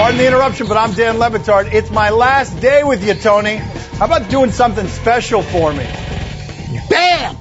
Pardon the interruption, but I'm Dan Le Batard. It's my last day with you, Tony. How about doing something special for me? Bam!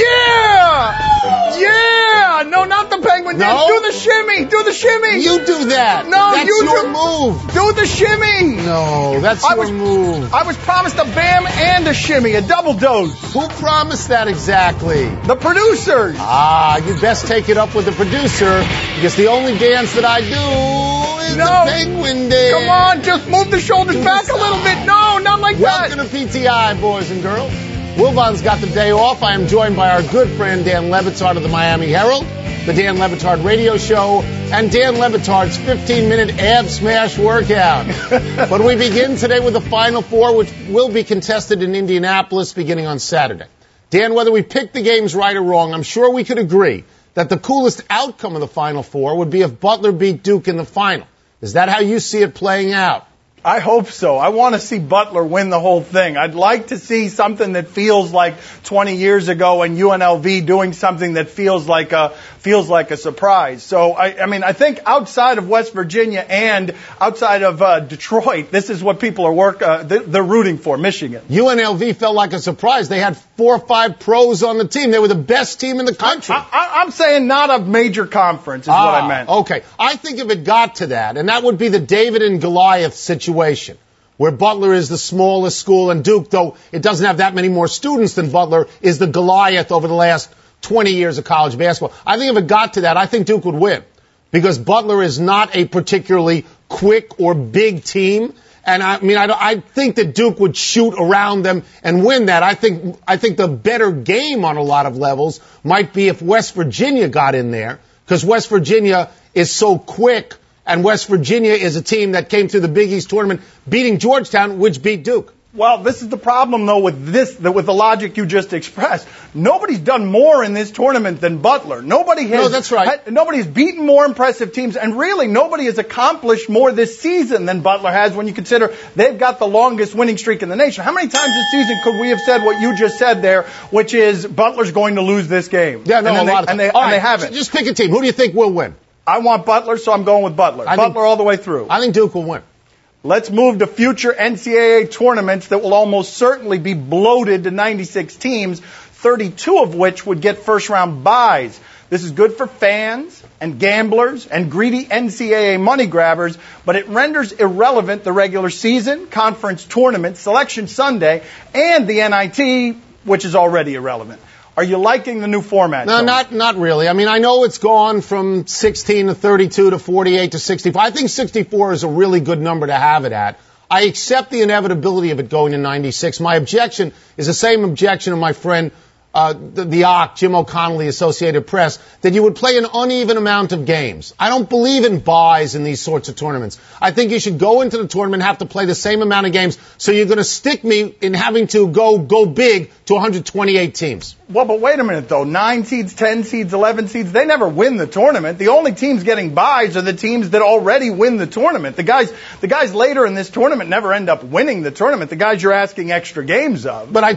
Yeah! Yeah! No, not the penguin dance. No? Do the shimmy. Do the shimmy. You do that. No, that's you your do. move. Do the shimmy. No, that's your move. I was promised a bam and a shimmy, a double dose. Who promised that exactly? The producers. You'd best take it up with the producer, because the only dance that I do is the penguin dance. Come on, just move the shoulders back a little bit. No, not like that. Welcome to PTI, boys and girls. Wilbon's got the day off. I am joined by our good friend Dan Le Batard of the Miami Herald, the Dan Le Batard radio show, and Dan Le Batard's 15-minute ab smash workout. But we begin today with the Final Four, which will be contested in Indianapolis beginning on Saturday. Dan, whether we pick the games right or wrong, I'm sure we could agree that the coolest outcome of the Final Four would be if Butler beat Duke in the final. Is that how you see it playing out? I hope so. I want to see Butler win the whole thing. I'd like to see something that feels like 20 years ago and UNLV doing something that feels like a surprise. So, I think outside of West Virginia and outside of Detroit, this is what people are they're rooting for, Michigan. UNLV felt like a surprise. They had 4 or 5 pros on the team. They were the best team in the country. I'm saying not a major conference is what I meant. Okay. I think if it got to that, and that would be the David and Goliath situation, where Butler is the smallest school and Duke, though it doesn't have that many more students than Butler, is the Goliath over the last 20 years of college basketball. I think if it got to that, I think Duke would win, because Butler is not a particularly quick or big team. And I think that Duke would shoot around them and win that. I think the better game on a lot of levels might be if West Virginia got in there, because West Virginia is so quick. And West Virginia is a team that came through the Big East tournament, beating Georgetown, which beat Duke. Well, this is the problem, though, with the logic you just expressed. Nobody's done more in this tournament than Butler. No, that's right. Nobody's beaten more impressive teams, and really nobody has accomplished more this season than Butler has when you consider they've got the longest winning streak in the nation. How many times this season could we have said what you just said there, which is Butler's going to lose this game? Yeah, no, a lot of times. And they haven't. Just pick a team. Who do you think will win? I want Butler, so I'm going with Butler. Butler all the way through. I think Duke will win. Let's move to future NCAA tournaments that will almost certainly be bloated to 96 teams, 32 of which would get first-round byes. This is good for fans and gamblers and greedy NCAA money grabbers, but it renders irrelevant the regular season, conference tournament, Selection Sunday, and the NIT, which is already irrelevant. Are you liking the new format? No, not really. I know it's gone from 16 to 32 to 48 to 64. I think 64 is a really good number to have it at. I accept the inevitability of it going to 96. My objection is the same objection of my friend, the OC, Jim O'Connell, the Associated Press, that you would play an uneven amount of games. I don't believe in buys in these sorts of tournaments. I think you should go into the tournament and have to play the same amount of games, so you're going to stick me in having to go big to 128 teams. Well, but wait a minute, though. 9 seeds, 10 seeds, 11 seeds, they never win the tournament. The only teams getting byes are the teams that already win the tournament. The guys later in this tournament never end up winning the tournament. The guys you're asking extra games of. But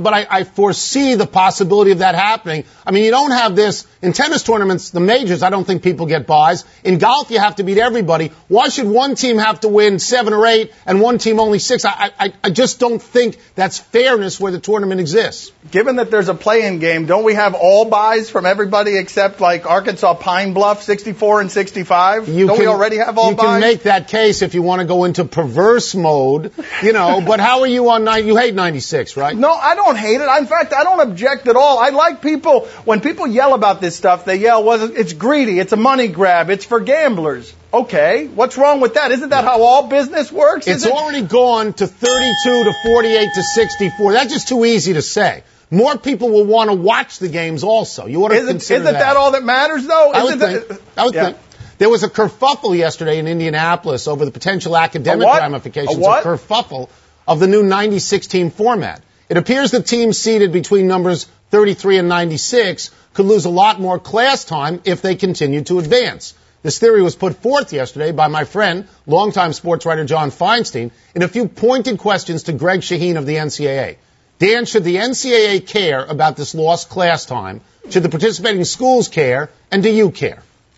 I foresee the possibility of that happening. You don't have this in tennis tournaments, the majors. I don't think people get byes. In golf, you have to beat everybody. Why should one team have to win 7 or 8 and one team only 6? I just don't think that's fairness where the tournament exists. Given that there's a play-in game, don't we have all byes from everybody except like Arkansas Pine Bluff, 64 and 65? We already have all byes? You can make that case if you want to go into perverse mode, but how are you on 9? You hate 96, right? No, I don't hate it. In fact, I don't object at all. I like when people yell about this stuff, they yell, well, it's greedy, it's a money grab, it's for gamblers. Okay, what's wrong with that? Isn't that how all business works? It's already gone to 32 to 48 to 64. That's just too easy to say. More people will want to watch the games also. You ought to consider that. Isn't that all that matters, though? I would think. There was a kerfuffle yesterday in Indianapolis over the potential academic ramifications, a kerfuffle of the new 96-team format. It appears the teams seeded between numbers 33 and 96 could lose a lot more class time if they continue to advance. This theory was put forth yesterday by my friend, longtime sports writer John Feinstein, in a few pointed questions to Greg Shaheen of the NCAA. Dan, should the NCAA care about this lost class time? Should the participating schools care? And do you care?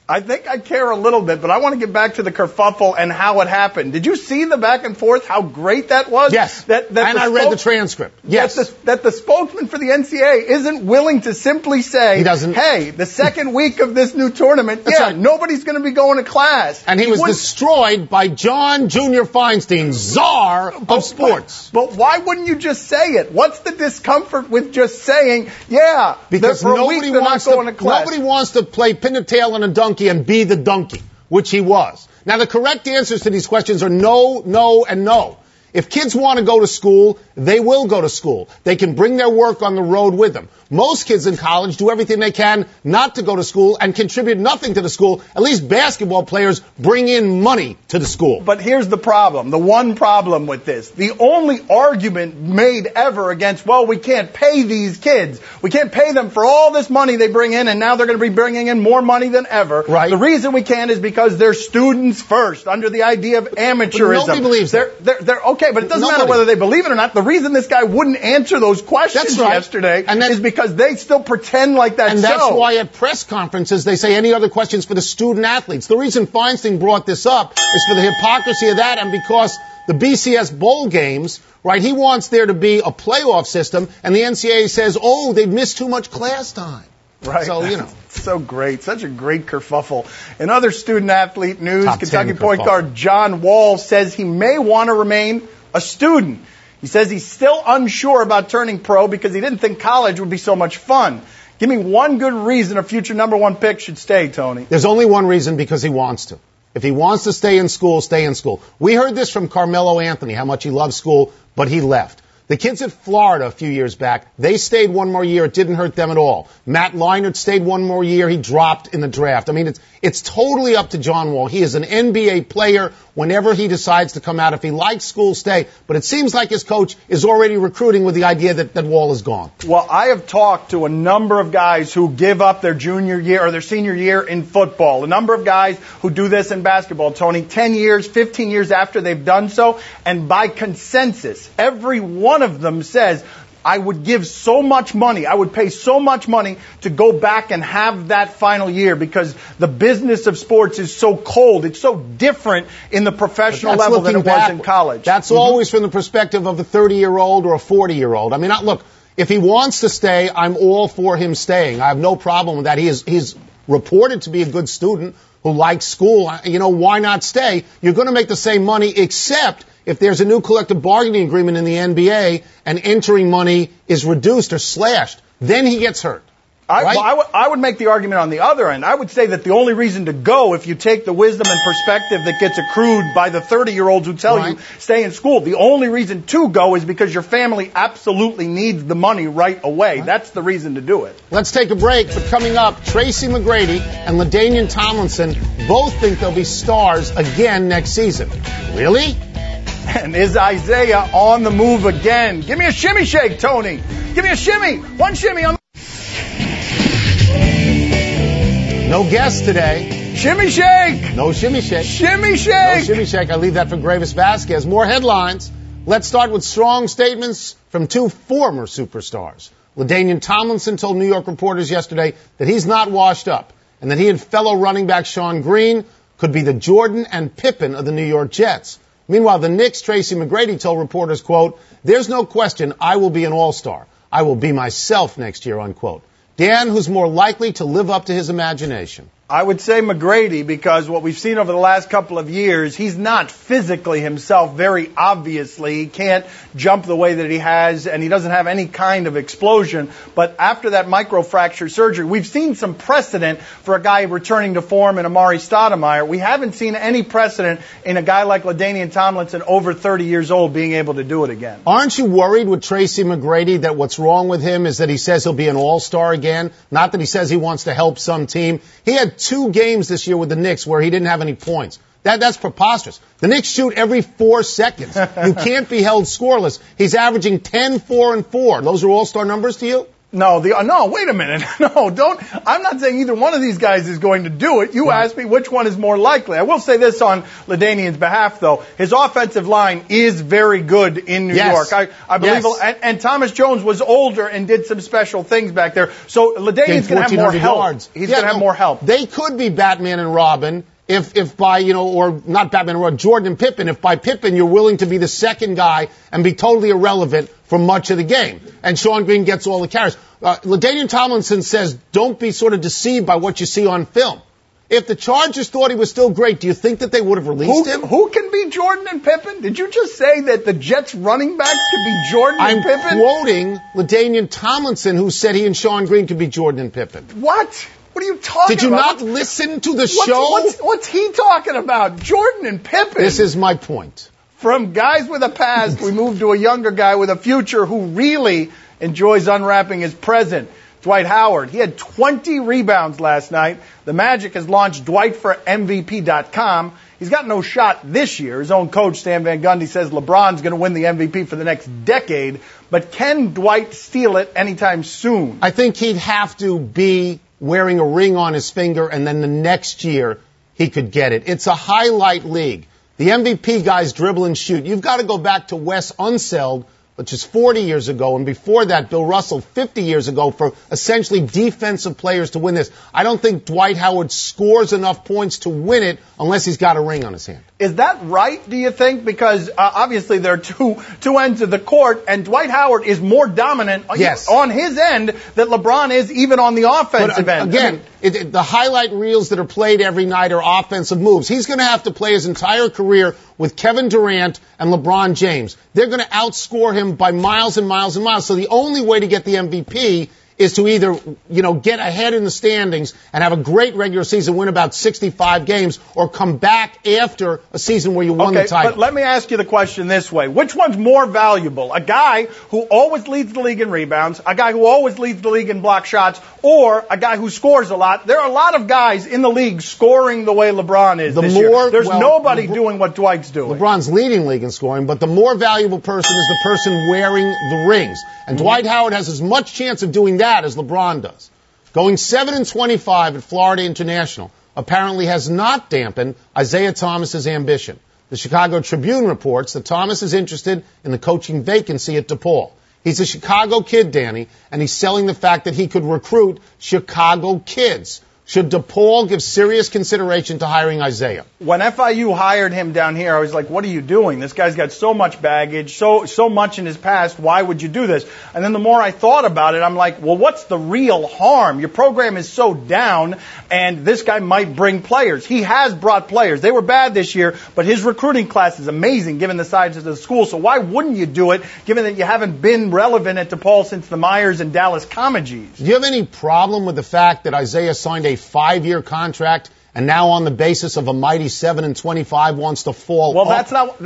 I think I care a little bit, but I want to get back to the kerfuffle and how it happened. Did you see the back and forth, how great that was? Yes, and I read the transcript. Yes. That the spokesman for the NCAA isn't willing to simply say, hey, the second week of this new tournament, nobody's going to be going to class. And he was destroyed by John Junior Feinstein, czar of sports. But why wouldn't you just say it? What's the discomfort with just saying, because for a week they're not going to class? Nobody wants to play pin the tail on a donkey and be the donkey, which he was. Now, the correct answers to these questions are no, no, and no. If kids want to go to school, they will go to school. They can bring their work on the road with them. Most kids in college do everything they can not to go to school and contribute nothing to the school. At least basketball players bring in money to the school. But here's the problem, the one problem with this. The only argument made ever against, we can't pay these kids. We can't pay them for all this money they bring in, and now they're going to be bringing in more money than ever. Right. The reason we can't is because they're students first, under the idea of amateurism. But nobody believes that. They're okay, but it doesn't matter whether they believe it or not. The reason this guy wouldn't answer those questions yesterday is because they still pretend like that's so. And that's why at press conferences they say any other questions for the student athletes. The reason Feinstein brought this up is for the hypocrisy of that and because the BCS bowl games, right, he wants there to be a playoff system, and the NCAA says, they've missed too much class time. Right. So, So great. Such a great kerfuffle. In other student-athlete news, Top Kentucky point guard John Wall says he may want to remain a student. He says he's still unsure about turning pro because he didn't think college would be so much fun. Give me one good reason a future number one pick should stay, Tony. There's only one reason, because he wants to. If he wants to stay in school, stay in school. We heard this from Carmelo Anthony, how much he loves school, but he left. The kids at Florida a few years back, they stayed one more year. It didn't hurt them at all. Matt Leinart stayed one more year. He dropped in the draft. I mean, it's totally up to John Wall. He is an NBA player whenever he decides to come out. If he likes school, stay. But it seems like his coach is already recruiting with the idea that Wall is gone. Well, I have talked to a number of guys who give up their junior year or their senior year in football. A number of guys who do this in basketball, Tony, 10 years, 15 years after they've done so. And by consensus, every one of them says, I would give so much money, I would pay so much money to go back and have that final year because the business of sports is so cold. It's so different in the professional level than it was in college. That's always from the perspective of a 30-year-old or a 40-year-old. I mean, look, if he wants to stay, I'm all for him staying. I have no problem with that. He's reported to be a good student who likes school. Why not stay? You're going to make the same money, except if there's a new collective bargaining agreement in the NBA and entering money is reduced or slashed, then he gets hurt. I would make the argument on the other end. I would say that the only reason to go, if you take the wisdom and perspective that gets accrued by the 30-year-olds who tell you stay in school, the only reason to go is because your family absolutely needs the money right away. That's the reason to do it. Let's take a break. But coming up, Tracy McGrady and LaDainian Tomlinson both think they'll be stars again next season. Really? And is Isaiah on the move again? Give me a shimmy shake, Tony. Give me a shimmy. One shimmy on the... No guest today. Shimmy shake. No shimmy shake. Shimmy shake. No shimmy shake. I leave that for Gravis Vasquez. More headlines. Let's start with strong statements from two former superstars. LaDainian Tomlinson told New York reporters yesterday that he's not washed up and that he and fellow running back Sean Green could be the Jordan and Pippen of the New York Jets. Meanwhile, the Knicks' Tracy McGrady told reporters, quote, there's no question I will be an all-star. I will be myself next year, unquote. Dan, who's more likely to live up to his imagination? I would say McGrady, because what we've seen over the last couple of years, he's not physically himself very obviously. He can't jump the way that he has, and he doesn't have any kind of explosion. But after that microfracture surgery, we've seen some precedent for a guy returning to form in Amari Stoudemire. We haven't seen any precedent in a guy like LaDainian Tomlinson, over 30 years old, being able to do it again. Aren't you worried with Tracy McGrady that what's wrong with him is that he says he'll be an all-star again? Not that he says he wants to help some team. He had 2 games this year with the Knicks where he didn't have any points. That's preposterous. The Knicks shoot every 4 seconds. You can't be held scoreless. He's averaging 10, 4, and 4. Those are all-star numbers to you? No, wait a minute. No, don't. I'm not saying either one of these guys is going to do it. You asked me which one is more likely. I will say this on LaDainian's behalf, though. His offensive line is very good in New York. I believe, and Thomas Jones was older and did some special things back there. So LaDainian's going to have more help. Yards. He's going to have more help. They could be Batman and Robin. If by, or not Batman or Jordan and Pippen, if by Pippen you're willing to be the second guy and be totally irrelevant for much of the game. And Sean Green gets all the carries. LaDainian Tomlinson says, don't be sort of deceived by what you see on film. If the Chargers thought he was still great, do you think that they would have released him? Who can be Jordan and Pippen? Did you just say that the Jets running backs could be Jordan and Pippen? I'm quoting LaDainian Tomlinson, who said he and Sean Green could be Jordan and Pippen. What? What are you talking about? Did you not listen to the show? What's he talking about? Jordan and Pippen. This is my point. From guys with a past, we move to a younger guy with a future who really enjoys unwrapping his present. Dwight Howard. He had 20 rebounds last night. The Magic has launched DwightForMVP.com. He's got no shot this year. His own coach, Stan Van Gundy, says LeBron's going to win the MVP for the next decade. But can Dwight steal it anytime soon? I think he'd have to be wearing a ring on his finger, and then the next year he could get it. It's a highlight league. The MVP guys dribble and shoot. You've got to go back to Wes Unseld, which is 40 years ago, and before that, Bill Russell, 50 years ago, for essentially defensive players to win this. I don't think Dwight Howard scores enough points to win it unless he's got a ring on his hand. Is that right, do you think? Because obviously there are two ends of the court, and Dwight Howard is more dominant on his end than LeBron is even on the offensive end. Again, the highlight reels that are played every night are offensive moves. He's going to have to play his entire career with Kevin Durant and LeBron James. They're going to outscore him by miles and miles and miles. So the only way to get the MVP is to either, get ahead in the standings and have a great regular season, win about 65 games, or come back after a season where you won the title. But let me ask you the question this way. Which one's more valuable? A guy who always leads the league in rebounds, a guy who always leads the league in block shots, or a guy who scores a lot? There are a lot of guys in the league scoring the way LeBron is this year. There's nobody doing what Dwight's doing. LeBron's leading league in scoring, but the more valuable person is the person wearing the rings. And Dwight Howard has as much chance of doing that as LeBron does. Going 7-25 at Florida International apparently has not dampened Isaiah Thomas's ambition. The Chicago Tribune reports that Thomas is interested in the coaching vacancy at DePaul. He's a Chicago kid, Danny, and he's selling the fact that he could recruit Chicago kids. Should DePaul give serious consideration to hiring Isaiah? When FIU hired him down here, I was like, what are you doing? This guy's got so much baggage, so much in his past. Why would you do this? And then the more I thought about it, I'm like, well, what's the real harm? Your program is so down, and this guy might bring players. He has brought players. They were bad this year, but his recruiting class is amazing given the size of the school. So why wouldn't you do it, given that you haven't been relevant at DePaul since the Myers and Dallas Comegys? Do you have any problem with the fact that Isaiah signed a 5-year contract and now on the basis of a mighty 7-25 wants to fall? Well, that's not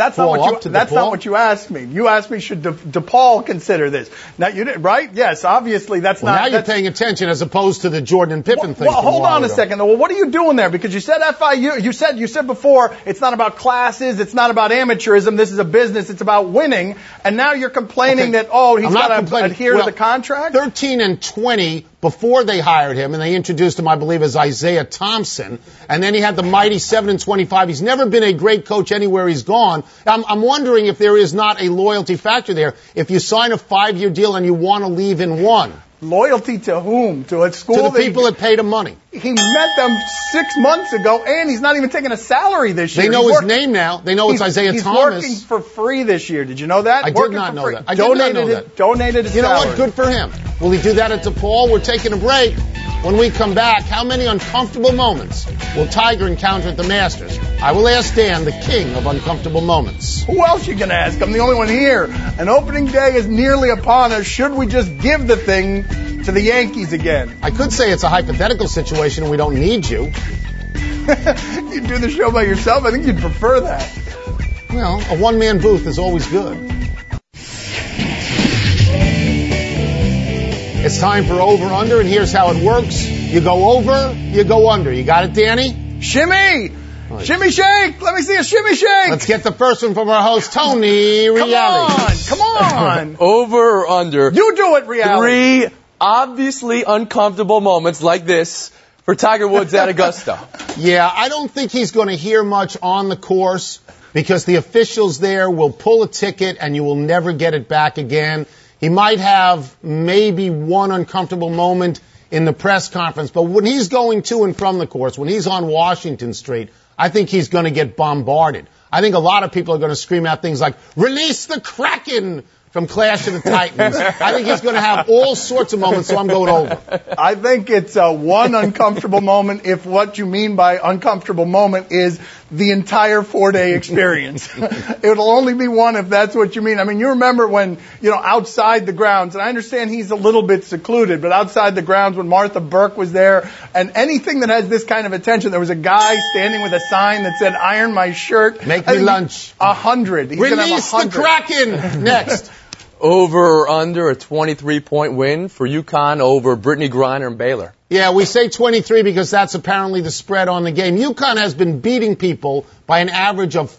what you asked me. You asked me, should DePaul consider this? Now you did, right? Yes, obviously that's not. Now you're paying attention as opposed to the Jordan and Pippen thing. Well, hold on a second. Well, what are you doing there? Because you said FIU. You said before it's not about classes. It's not about amateurism. This is a business. It's about winning. And now you're complaining that he's got to adhere to the contract. 13-20 before they hired him, and they introduced him, I believe, as Isaiah Thompson. And then he had the mighty 7-25. He's never been a great coach anywhere he's gone. I'm wondering if there is not a loyalty factor there. If you sign a 5-year deal and you want to leave in one. Loyalty to whom? To a school? To the people that paid him money. He met them 6 months ago, and he's not even taking a salary this year. They know his name now. They know it's Isaiah Thomas. He's working for free this year. Did you know that? I did not know that. Donated his salary. You know what? Good for him. Will he do that at DePaul? We're taking a break. When we come back, how many uncomfortable moments will Tiger encounter at the Masters? I will ask Dan, the king of uncomfortable moments. Who else you going to ask? I'm the only one here. An opening day is nearly upon us. Should we just give the thing to the Yankees again? I could say it's a hypothetical situation and we don't need you. You do the show by yourself? I think you'd prefer that. Well, a one-man booth is always good. It's time for Over Under, and here's how it works. You go over, you go under. You got it, Danny? Shimmy! Right. Shimmy shake! Let me see a shimmy shake! Let's get the first one from our host, Tony Reali. Come on! Over or under? You do it, Reali. 3 obviously uncomfortable moments like this for Tiger Woods at Augusta. Yeah, I don't think he's going to hear much on the course because the officials there will pull a ticket and you will never get it back again. He might have maybe one uncomfortable moment in the press conference, but when he's going to and from the course, when he's on Washington Street, I think he's going to get bombarded. I think a lot of people are going to scream out things like, "Release the Kraken!" from Clash of the Titans. I think he's going to have all sorts of moments, so I'm going over. I think it's one uncomfortable moment if what you mean by uncomfortable moment is the entire 4-day experience. It'll only be one if that's what you mean. I mean, you remember when, outside the grounds, and I understand he's a little bit secluded, but outside the grounds when Martha Burke was there, and anything that has this kind of attention, there was a guy standing with a sign that said, "Iron my shirt. Make me lunch." 100. He's Release the Kraken! Next. Over or under a 23-point win for UConn over Brittany Griner and Baylor. Yeah, we say 23 because that's apparently the spread on the game. UConn has been beating people by an average of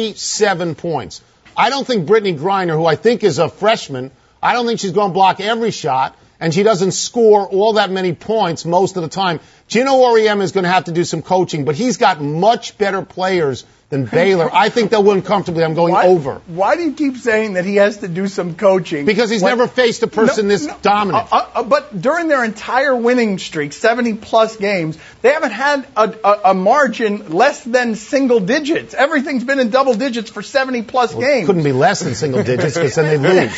47 points. I don't think Brittany Griner, who I think is a freshman, I don't think she's going to block every shot, and she doesn't score all that many points most of the time. Gino Auriemma is going to have to do some coaching, but he's got much better players than Baylor. I think they'll win comfortably. I'm going over. Why do you keep saying that he has to do some coaching? Because he's never faced a person this dominant. But during their entire winning streak, 70-plus games, they haven't had a margin less than single digits. Everything's been in double digits for 70-plus games. It couldn't be less than single digits because then they lose.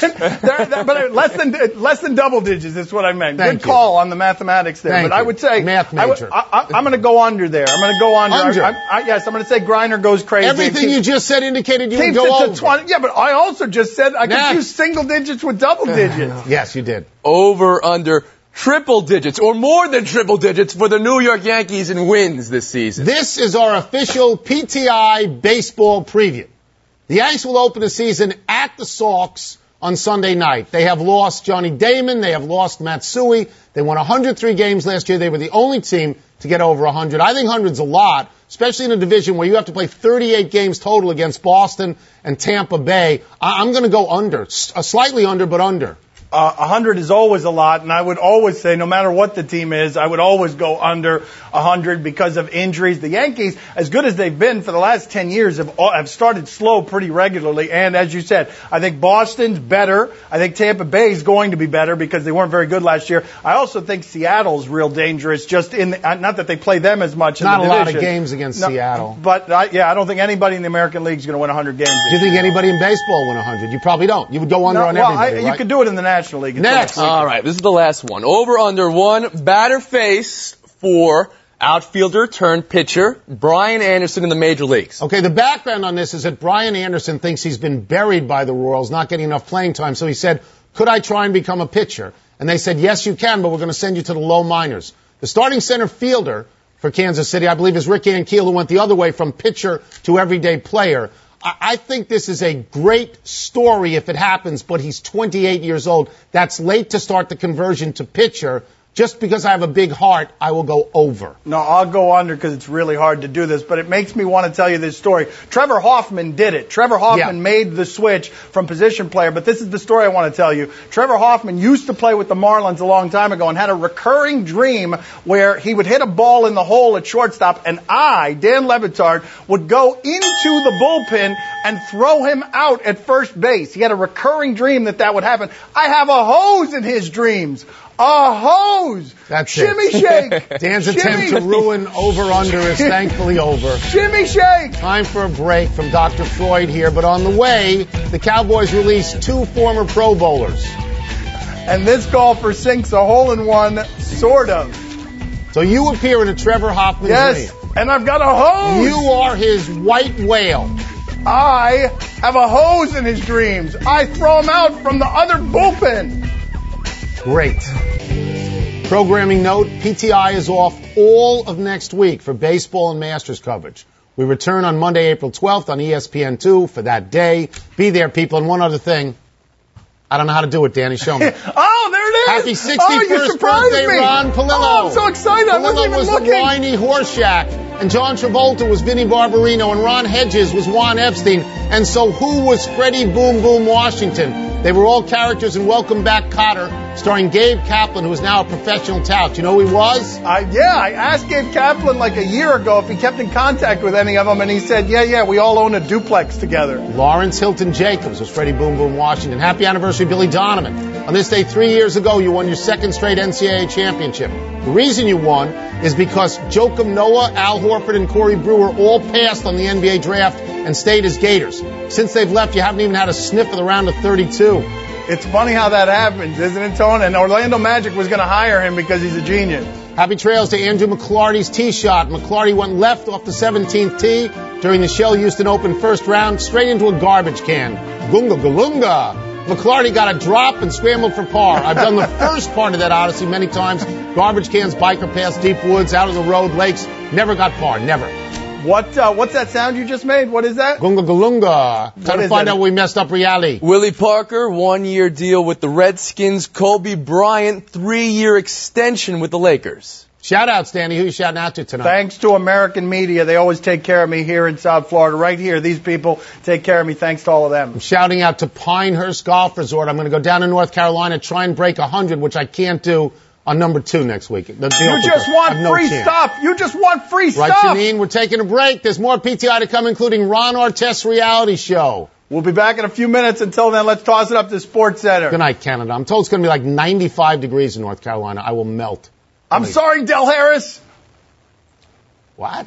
But less than double digits is what I meant. Thank Good call on the mathematics there. Thank but I would say math major. I'm going to go under there. I'm going to go under. Yes, I'm going to say Griner goes crazy. Everything you just said indicated you would go over. 20. Yeah, but I also just said I could use single digits with double digits. Yes, you did. Over, under, triple digits or more than triple digits for the New York Yankees in wins this season. This is our official PTI baseball preview. The Yanks will open the season at the Sox on Sunday night. They have lost Johnny Damon. They have lost Matsui. They won 103 games last year. They were the only team to get over 100. I think 100's a lot, especially in a division where you have to play 38 games total against Boston and Tampa Bay. I'm going to go under, slightly under, but under. 100 is always a lot, and I would always say, no matter what the team is, I would always go under 100 because of injuries. The Yankees, as good as they've been for the last 10 years, have started slow pretty regularly. And as you said, I think Boston's better. I think Tampa Bay is going to be better because they weren't very good last year. I also think Seattle's real dangerous. Just not that they play them as much. Not a lot of games against Seattle. But I don't think anybody in the American League is going to win 100 games. Do you think anybody in baseball will win 100? You probably don't. You would go under on everybody, right? You could do it in the National League. Next. All right, this is the last one. Over under one batter face for outfielder turned pitcher Brian Anderson in the major leagues. Okay, the background on this is that Brian Anderson thinks he's been buried by the Royals, not getting enough playing time. So he said, could I try and become a pitcher? And they said, yes, you can, but we're going to send you to the low minors. The starting center fielder for Kansas City, I believe, is Rick Ankiel, who went the other way from pitcher to everyday player. I think this is a great story if it happens, but he's 28 years old. That's late to start the conversion to pitcher. Just because I have a big heart, I will go over. No, I'll go under because it's really hard to do this, but it makes me want to tell you this story. Trevor Hoffman did it. Trevor Hoffman made the switch from position player, but this is the story I want to tell you. Trevor Hoffman used to play with the Marlins a long time ago and had a recurring dream where he would hit a ball in the hole at shortstop, and I, Dan Le Batard, would go into the bullpen and throw him out at first base. He had a recurring dream that would happen. I have a hose in his dreams. A hose! That's Shimmy shake! Dan's attempt to ruin over-under is thankfully over. Shimmy shake! Time for a break from Dr. Freud here, but on the way, the Cowboys released 2 former Pro Bowlers. And this golfer sinks a hole-in-one, sort of. So you appear in a Trevor Hoffman dream. And I've got a hose! You are his white whale. I have a hose in his dreams. I throw him out from the other bullpen. Great. Programming note, PTI is off all of next week for baseball and Masters coverage. We return on Monday, April 12th on ESPN2 for that day. Be there, people. And one other thing. I don't know how to do it, Danny. Show me. Oh, there it is. Happy 61st birthday, me. Ron Palillo. Oh, I'm so excited. I wasn't even looking. Palillo was the whiny Horseshack, and John Travolta was Vinnie Barbarino, and Ron Hedges was Juan Epstein. And so who was Freddie Boom Boom Washington? They were all characters in Welcome Back, Kotter, starring Gabe Kaplan, who is now a professional tout. You know who he was? I asked Gabe Kaplan like a year ago if he kept in contact with any of them, and he said, yeah, we all own a duplex together. Lawrence Hilton Jacobs was Freddie Boom Boom Washington. Happy anniversary, Billy Donovan. On this day 3 years ago, you won your second straight NCAA championship. The reason you won is because Joakim Noah, Al Horford, and Corey Brewer all passed on the NBA draft and stayed as Gators. Since they've left, you haven't even had a sniff of the round of 32. It's funny how that happens, isn't it, Tony? And Orlando Magic was going to hire him because he's a genius. Happy trails to Andrew McClarty's tee shot. McClarty went left off the 17th tee during the Shell Houston Open first round, straight into a garbage can. Gunga galunga. McClarty got a drop and scrambled for par. I've done the first part of that odyssey many times. Garbage cans, biker paths, deep woods, out on the road, lakes. Never got par. Never. What's that sound you just made? What is that? Gunga galunga. Trying to find out where we messed up reality. Willie Parker, 1-year deal with the Redskins. Kobe Bryant, 3-year extension with the Lakers. Shout out, Stanley. Who you shouting out to tonight? Thanks to American media. They always take care of me here in South Florida. Right here, these people take care of me. Thanks to all of them. I'm shouting out to Pinehurst Golf Resort. I'm going to go down to North Carolina, try and break 100, which I can't do on number 2 next week. You just want free stuff. You just want free stuff. Right, Janine? We're taking a break. There's more PTI to come, including Ron Artest's reality show. We'll be back in a few minutes. Until then, let's toss it up to Sports Center. Good night, Canada. I'm told it's going to be like 95 degrees in North Carolina. I will melt. I'm sorry, Del Harris. What?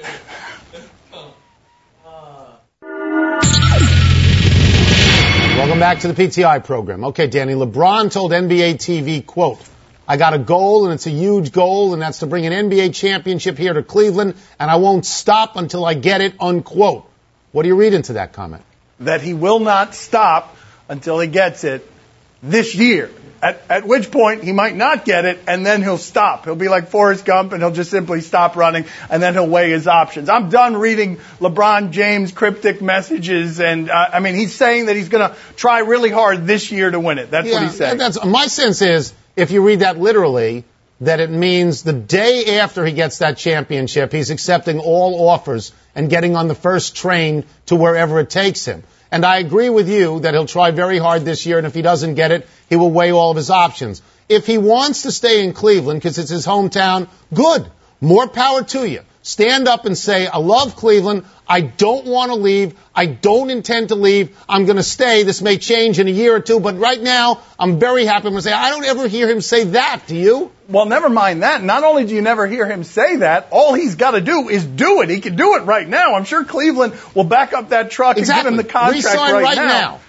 Welcome back to the PTI program. Okay, Danny, LeBron told NBA TV, quote, I got a goal, and it's a huge goal, and that's to bring an NBA championship here to Cleveland, and I won't stop until I get it, unquote. What do you read into that comment? That he will not stop until he gets it this year. At which point he might not get it, and then he'll stop. He'll be like Forrest Gump, and he'll just simply stop running, and then he'll weigh his options. I'm done reading LeBron James cryptic messages, and he's saying that he's going to try really hard this year to win it. That's what he's saying. My sense is, if you read that literally, that it means the day after he gets that championship, he's accepting all offers and getting on the first train to wherever it takes him. And I agree with you that he'll try very hard this year, and if he doesn't get it, he will weigh all of his options. If he wants to stay in Cleveland because it's his hometown, good. More power to you. Stand up and say, I love Cleveland. I don't want to leave. I don't intend to leave. I'm going to stay. This may change in a year or two, but right now, I'm very happy. I'm going to say, I don't ever hear him say that. Do you? Well, never mind that. Not only do you never hear him say that, all he's got to do is do it. He can do it right now. I'm sure Cleveland will back up that truck and give him the contract right now.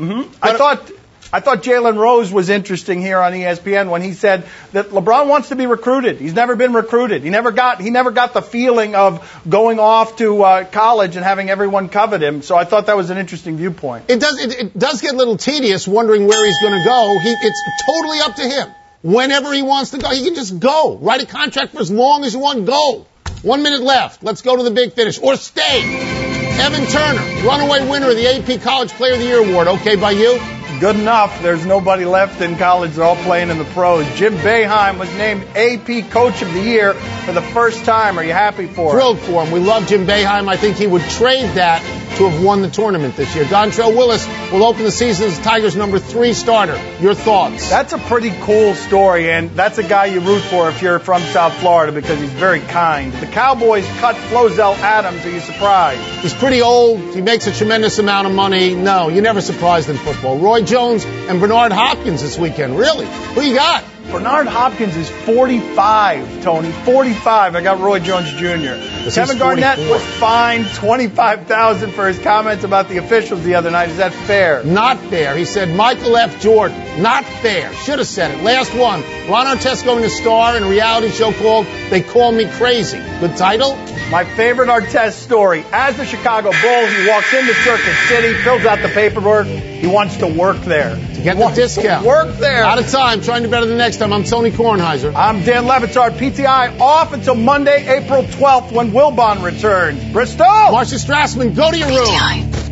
Mm-hmm. I thought Jalen Rose was interesting here on ESPN when he said that LeBron wants to be recruited. He's never been recruited. He never got the feeling of going off to college and having everyone covet him. So I thought that was an interesting viewpoint. It does get a little tedious wondering where he's going to go. It's totally up to him. Whenever he wants to go, he can just go. Write a contract for as long as you want. Go. 1 minute left. Let's go to the big finish. Or stay. Evan Turner, runaway winner of the AP College Player of the Year Award. Okay by you? Good enough. There's nobody left in college. They're all playing in the pros. Jim Boeheim was named AP Coach of the Year for the first time. Are you happy for him? Thrilled for him. We love Jim Boeheim. I think he would trade that to have won the tournament this year. Dontrell Willis will open the season as Tigers' number 3 starter. Your thoughts? That's a pretty cool story, and that's a guy you root for if you're from South Florida because he's very kind. The Cowboys cut Flozell Adams. Are you surprised? He's pretty old. He makes a tremendous amount of money. No, you're never surprised in football. Roy Jones and Bernard Hopkins this weekend. Really? Who you got? Bernard Hopkins is 45, Tony. 45. I got Roy Jones Jr. Kevin Garnett was fined $25,000 for his comments about the officials the other night. Is that fair? Not fair. He said Michael F. Jordan. Not fair. Should have said it. Last one. Ron Artest going to star in a reality show called They Call Me Crazy. Good title? My favorite Artest story. As the Chicago Bull, he walks into Circuit City, fills out the paperwork. He wants to work there. To get the discount. Work there. Out of time. Trying to better the next time. I'm Tony Kornheiser. I'm Dan Levitard. PTI off until Monday, April 12th when Wilbon returns. Bristol! Marcia Strassman, go to your room. PTI.